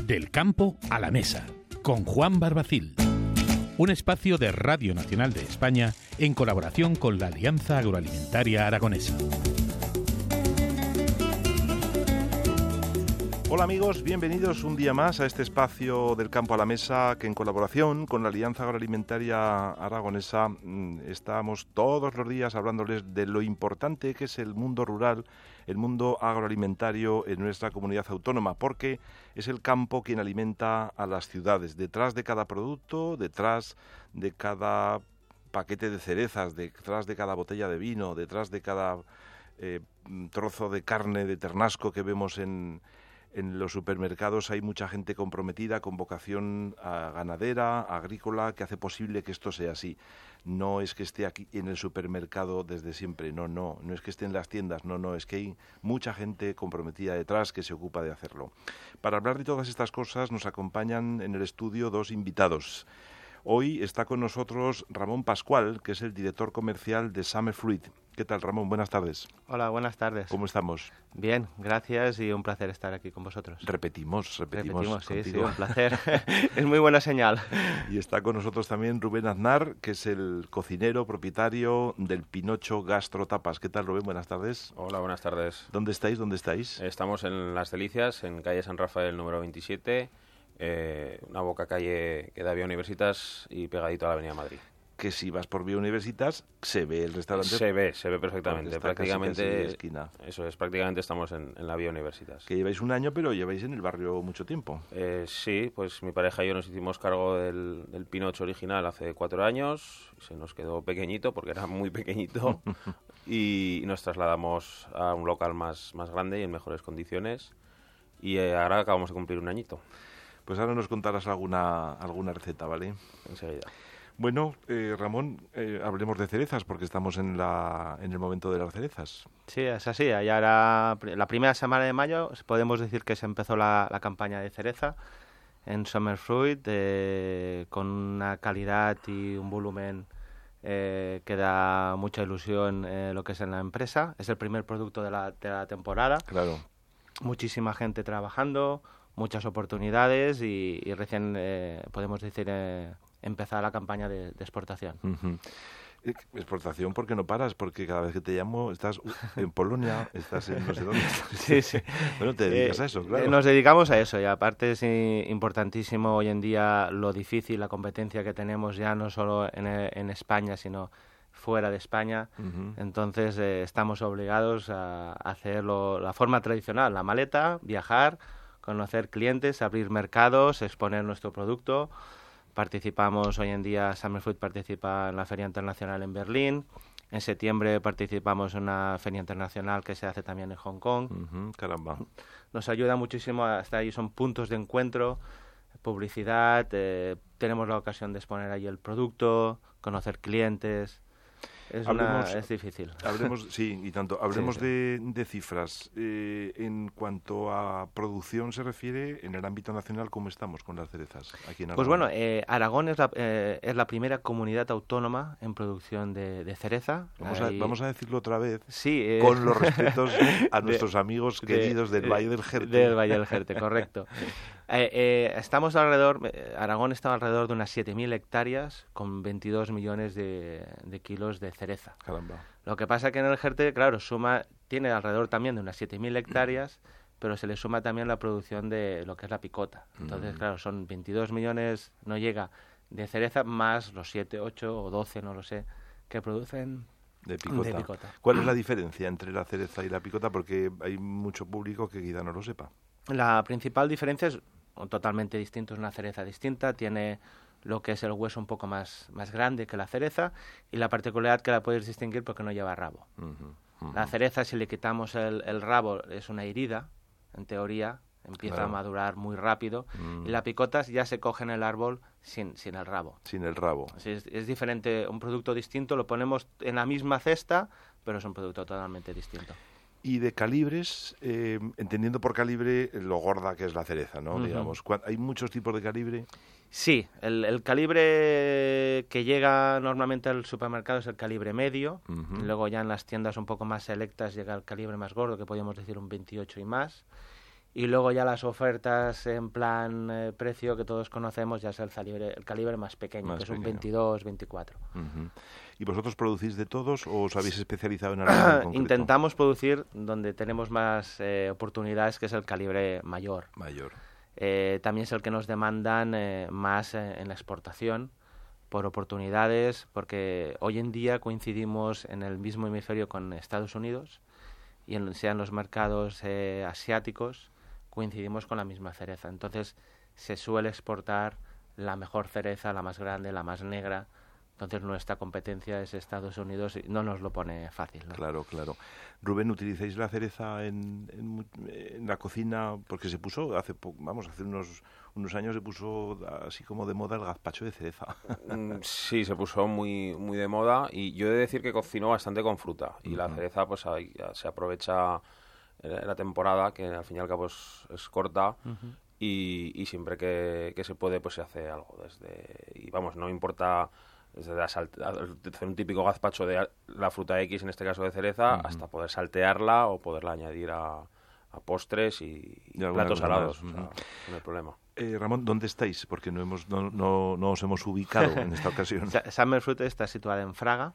Del campo a la mesa, con Juan Barbacil. Un espacio de Radio Nacional de España en colaboración con la Alianza Agroalimentaria Aragonesa. Hola amigos, bienvenidos un día más a este espacio del campo a la mesa que en colaboración con la Alianza Agroalimentaria Aragonesa estamos todos los días hablándoles de lo importante que es el mundo rural, el mundo agroalimentario en nuestra comunidad autónoma, porque es el campo quien alimenta a las ciudades. Detrás de cada producto, detrás de cada paquete de cerezas, detrás de cada botella de vino, detrás de cada trozo de carne de ternasco que vemos en los supermercados hay mucha gente comprometida con vocación ganadera, agrícola, que hace posible que esto sea así. No es que esté aquí en el supermercado desde siempre, no es que esté en las tiendas, no, es que hay mucha gente comprometida detrás que se ocupa de hacerlo. Para hablar de todas estas cosas nos acompañan en el estudio dos invitados. Hoy está con nosotros Ramón Pascual, que es el director comercial de Summer Fruit. ¿Qué tal, Ramón? Buenas tardes. Hola, buenas tardes. ¿Cómo estamos? Bien, gracias y un placer estar aquí con vosotros. Repetimos sí, un placer. Es muy buena señal. Y está con nosotros también Rubén Aznar, que es el cocinero propietario del Pinocho Gastro Tapas. ¿Qué tal, Rubén? Buenas tardes. Hola, buenas tardes. ¿Dónde estáis? Estamos en Las Delicias, en calle San Rafael número 27, una boca calle que da Vía Universitas y pegadito a la Avenida Madrid. Que si vas por Vía Universitas se ve el restaurante. Se ve perfectamente. Prácticamente esquina. Eso es, prácticamente estamos en la Vía Universitas. Que lleváis un año, pero lleváis en el barrio mucho tiempo. Sí, pues mi pareja y yo nos hicimos cargo del Pinocho original hace 4 años. Se nos quedó pequeñito porque era muy pequeñito y nos trasladamos a un local más grande y en mejores condiciones. Y ahora acabamos de cumplir un añito. Pues ahora nos contarás alguna receta, ¿vale? Enseguida. Bueno, Ramón, hablemos de cerezas porque estamos en el momento de las cerezas. Sí, es así. Ya era la primera semana de mayo, podemos decir que se empezó la campaña de cereza en Summer Fruit con una calidad y un volumen que da mucha ilusión lo que es en la empresa. Es el primer producto de la temporada. Claro. Muchísima gente trabajando, muchas oportunidades y recién podemos decir empezar la campaña de exportación. Uh-huh. Exportación porque no paras, porque cada vez que te llamo estás en Polonia, estás en no sé dónde. Sí. Bueno, te dedicas a eso, claro. Nos dedicamos a eso y aparte es importantísimo hoy en día lo difícil, la competencia que tenemos ya no solo en España, sino fuera de España. Uh-huh. Entonces estamos obligados a hacerlo la forma tradicional, la maleta, viajar, conocer clientes, abrir mercados, exponer nuestro producto. Participamos hoy en día, Summer Fruit participa en la Feria Internacional en Berlín. En septiembre participamos en una feria internacional que se hace también en Hong Kong. Uh-huh, caramba. Nos ayuda muchísimo, hasta ahí son puntos de encuentro, publicidad, tenemos la ocasión de exponer ahí el producto, conocer clientes. Es difícil. Hablemos de cifras. En cuanto a producción se refiere, en el ámbito nacional, ¿cómo estamos con las cerezas aquí en Aragón? Pues bueno, Aragón es la primera comunidad autónoma en producción de cereza. Vamos a decirlo otra vez, sí, con los respetos a nuestros amigos queridos del Valle del Jerte. Del Valle del Jerte, correcto. Aragón está alrededor de unas 7.000 hectáreas con 22 millones de kilos de cereza. Caramba. Lo que pasa que en el Jerte, claro, tiene alrededor también de unas 7.000 hectáreas, pero se le suma también la producción de lo que es la picota. Entonces, claro, son 22 millones, no llega, de cereza, más los 7, 8 o 12, no lo sé, que producen de picota. ¿Cuál es la diferencia entre la cereza y la picota? Porque hay mucho público que quizá no lo sepa. La principal diferencia es totalmente distinto, es una cereza distinta, tiene lo que es el hueso un poco más grande que la cereza y la particularidad que la puedes distinguir porque no lleva rabo. Uh-huh. La cereza, si le quitamos el rabo, es una herida, en teoría, empieza a madurar muy rápido y la picota ya se coge en el árbol sin el rabo. Sin el rabo. Es diferente, un producto distinto, lo ponemos en la misma cesta, pero es un producto totalmente distinto. Y de calibres, entendiendo por calibre lo gorda que es la cereza, ¿no? Uh-huh. Digamos, ¿hay muchos tipos de calibre? Sí, el calibre que llega normalmente al supermercado es el calibre medio. Uh-huh. Luego ya en las tiendas un poco más selectas llega el calibre más gordo, que podríamos decir un 28 y más. Y luego ya las ofertas en plan precio que todos conocemos ya es el calibre más pequeño, que es un 22, 24. ¿Y vosotros producís de todos o os habéis especializado en algo en concreto? Intentamos producir donde tenemos más oportunidades, que es el calibre mayor. También es el que nos demandan más en la exportación por oportunidades, porque hoy en día coincidimos en el mismo hemisferio con Estados Unidos y sean los mercados asiáticos, coincidimos con la misma cereza. Entonces se suele exportar la mejor cereza, la más grande, la más negra. Entonces nuestra competencia es Estados Unidos y no nos lo pone fácil, ¿no? Claro. Rubén, ¿utilizáis la cereza en la cocina? Porque se puso hace unos años se puso así como de moda el gazpacho de cereza. Sí, se puso muy, muy de moda y yo he de decir que cocino bastante con fruta y la cereza pues se aprovecha en la temporada, que al fin y al cabo es corta. Y siempre que se puede pues se hace algo no importa desde hacer un típico gazpacho de la fruta X, en este caso de cereza, hasta poder saltearla o poderla añadir a postres y platos salados. O sea, no hay problema. Ramón, ¿dónde estáis? Porque no os hemos ubicado en esta ocasión. Summer Fruit está situada en Fraga.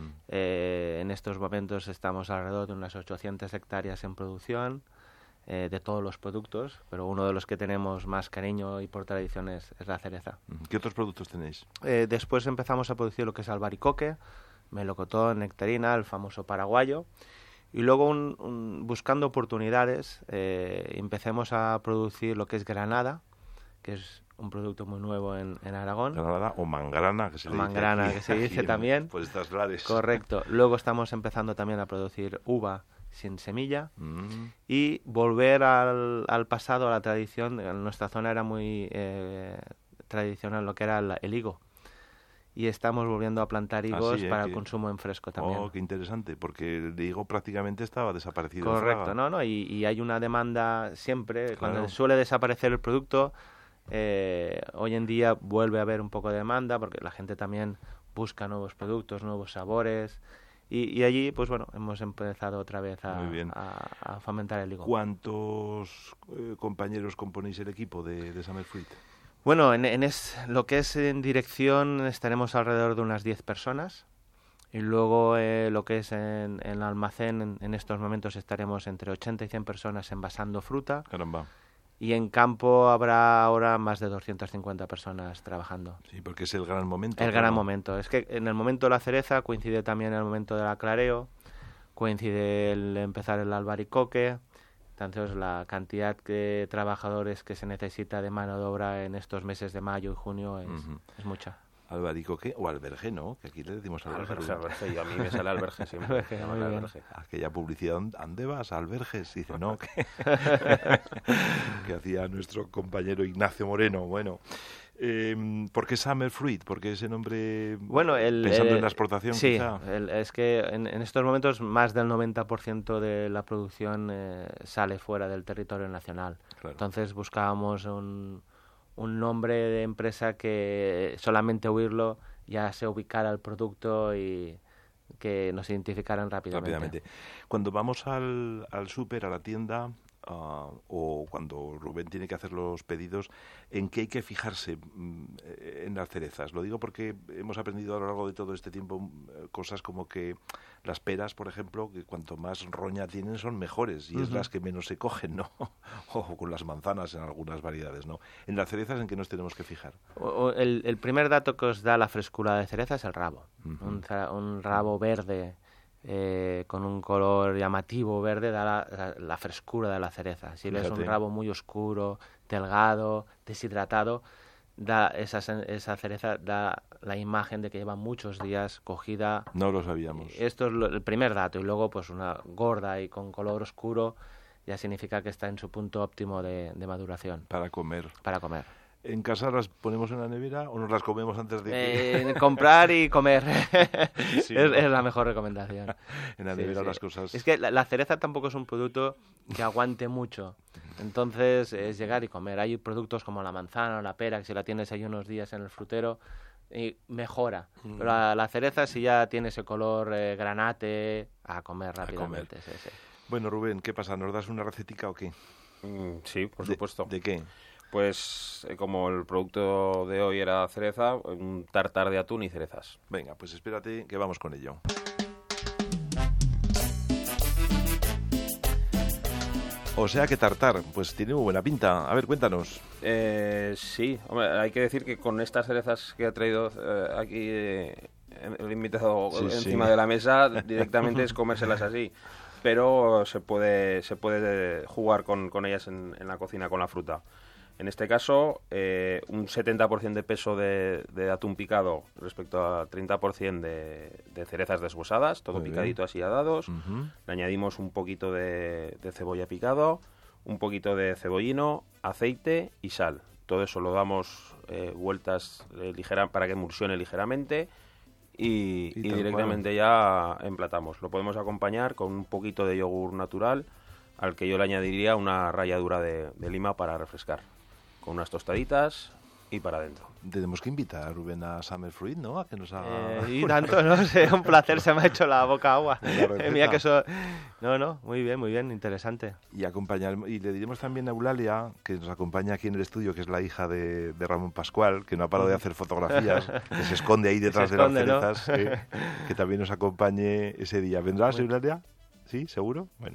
En estos momentos estamos alrededor de unas 800 hectáreas en producción de todos los productos, pero uno de los que tenemos más cariño y por tradición es la cereza. ¿Qué otros productos tenéis? Después empezamos a producir lo que es albaricoque, melocotón, nectarina, el famoso paraguayo. Y luego, buscando oportunidades, empecemos a producir lo que es granada, que es un producto muy nuevo en Aragón. Granada o mangrana, que se le dice. Mangrana, que se dice también. Pues estas lares. Correcto. Luego estamos empezando también a producir uva sin semilla y volver al pasado, a la tradición. En nuestra zona era muy tradicional lo que era el higo. Y estamos volviendo a plantar higos para el consumo en fresco también. Oh, qué interesante, porque el higo prácticamente estaba desaparecido. Correcto, no, y hay una demanda siempre. Claro. Cuando suele desaparecer el producto, hoy en día vuelve a haber un poco de demanda, porque la gente también busca nuevos productos, nuevos sabores. Y allí, pues bueno, hemos empezado otra vez a fomentar el higo. ¿Cuántos compañeros componéis el equipo de Summer Fruit? Bueno, lo que es en dirección estaremos alrededor de unas 10 personas. Y luego lo que es en el almacén, en estos momentos estaremos entre 80 y 100 personas envasando fruta. Caramba. Y en campo habrá ahora más de 250 personas trabajando. Sí, porque es el gran momento. El gran momento. Es que en el momento de la cereza coincide también el momento del aclareo, coincide el empezar el albaricoque. Entonces la cantidad de trabajadores que se necesita de mano de obra en estos meses de mayo y junio es mucha. Albaricoque o alberge, ¿no? Que aquí le decimos alberge. Y a mí me sale alberge siempre. Alberge. Aquella publicidad, ¿dónde vas? Alberges. Dice, no, que hacía nuestro compañero Ignacio Moreno. Bueno, ¿por qué Summer Fruit? ¿Por qué ese nombre? Bueno, pensando en la exportación, sí, quizá. Es que en estos momentos más del 90% de la producción sale fuera del territorio nacional. Claro. Entonces buscábamos un nombre de empresa que solamente oírlo ya se ubicara el producto y que nos identificaran rápidamente. Cuando vamos al súper, a la tienda, o cuando Rubén tiene que hacer los pedidos, ¿en qué hay que fijarse en las cerezas? Lo digo porque hemos aprendido a lo largo de todo este tiempo cosas como que las peras, por ejemplo, que cuanto más roña tienen son mejores y es las que menos se cogen, ¿no? O con las manzanas en algunas variedades, ¿no? En las cerezas, ¿en qué nos tenemos que fijar? El primer dato que os da la frescura de cereza es el rabo. Un rabo verde con un color llamativo verde da la frescura de la cereza. Si ves un rabo muy oscuro, delgado, deshidratado, esa cereza da la imagen de que lleva muchos días cogida. No lo sabíamos. Esto es el primer dato. Y luego pues una gorda y con color oscuro ya significa que está en su punto óptimo de maduración. Para comer. ¿En casa las ponemos en la nevera o nos las comemos antes de comprar y comer. Sí, es la mejor recomendación. En la nevera las cosas... Es que la cereza tampoco es un producto que aguante mucho. Entonces es llegar y comer. Hay productos como la manzana o la pera, que si la tienes ahí unos días en el frutero, mejora. Pero la cereza, si ya tiene ese color granate, a comer rápidamente. Sí. Bueno, Rubén, ¿qué pasa? ¿Nos das una recetica o qué? Sí, por supuesto. ¿De qué? Pues como el producto de hoy era cereza, un tartar de atún y cerezas. Venga, pues espérate que vamos con ello. O sea que tartar, pues tiene muy buena pinta. A ver, cuéntanos. Sí, hombre, hay que decir que con estas cerezas que ha traído aquí el invitado encima de la mesa, directamente es comérselas así. Pero se puede jugar con ellas en la cocina, con la fruta. En este caso, un 70% de peso de atún picado respecto a 30% de cerezas deshuesadas, todo picadito así a dados. Le añadimos un poquito de cebolla picado, un poquito de cebollino, aceite y sal. Todo eso lo damos vueltas para que emulsione ligeramente y directamente ya emplatamos. Lo podemos acompañar con un poquito de yogur natural, al que yo le añadiría una ralladura de lima para refrescar, con unas tostaditas y para adentro. Tenemos que invitar a Rubén a Summer Fruit, ¿no? A que nos haga... Y tanto, no sé, un placer, se me ha hecho la boca agua. Mira que eso... No, muy bien, interesante. Y le diremos también a Eulalia, que nos acompaña aquí en el estudio, que es la hija de Ramón Pascual, que no ha parado de hacer fotografías, que se esconde ahí detrás de las cerezas, ¿no? Que también nos acompañe ese día. ¿Vendrás, Eulalia? ¿Sí? ¿Seguro? Bueno.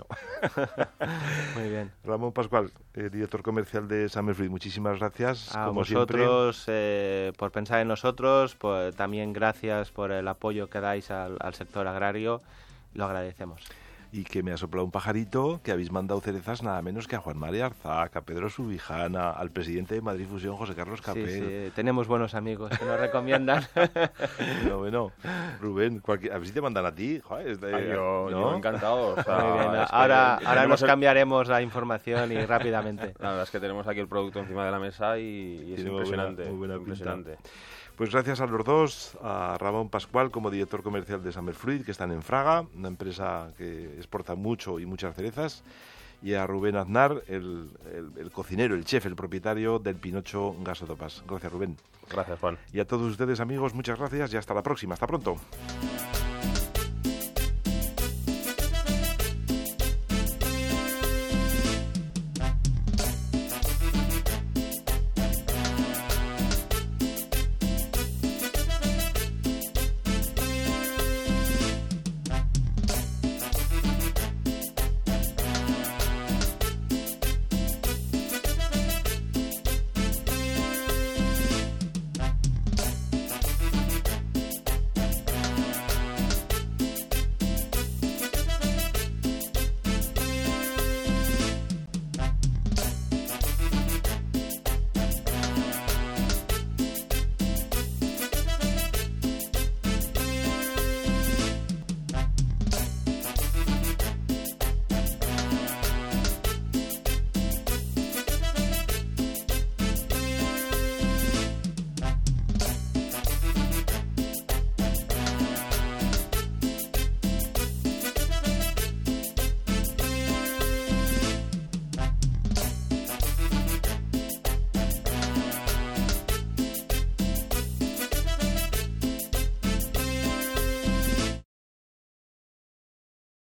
Muy bien. Ramón Pascual, director comercial de Summer Fruit, muchísimas gracias. A vosotros por pensar en nosotros, también gracias por el apoyo que dais al sector agrario, lo agradecemos. Y que me ha soplado un pajarito que habéis mandado cerezas nada menos que a Juan María Arzac, a Pedro Subijana, al presidente de Madrid Fusión, José Carlos Capel. Sí, tenemos buenos amigos que nos recomiendan. Bueno, Rubén, a ver si te mandan a ti. Joder, yo encantado. O sea, muy bien, ahora nos cambiaremos la información y rápidamente. La verdad es que tenemos aquí el producto encima de la mesa y es impresionante. Muy buena impresionante. Pues gracias a los dos, a Ramón Pascual como director comercial de Summer Fruit, que están en Fraga, una empresa que exporta mucho y muchas cerezas, y a Rubén Aznar, el cocinero, el chef, el propietario del Pinocho Gasotopas. Gracias, Rubén. Gracias, Juan. Y a todos ustedes, amigos, muchas gracias y hasta la próxima. Hasta pronto.